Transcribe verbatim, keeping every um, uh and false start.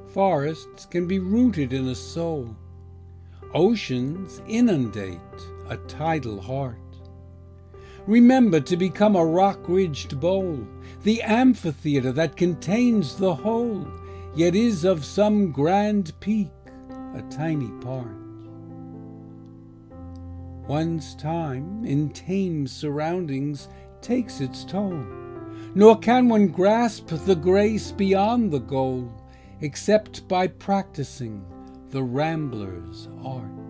Forests can be rooted in a soul. Oceans inundate a tidal heart. Remember to become a rock-ridged bowl, the amphitheater that contains the whole, yet is of some grand peak a tiny part. One's time in tame surroundings takes its toll, nor can one grasp the grace beyond the goal, except by practicing the rambler's art.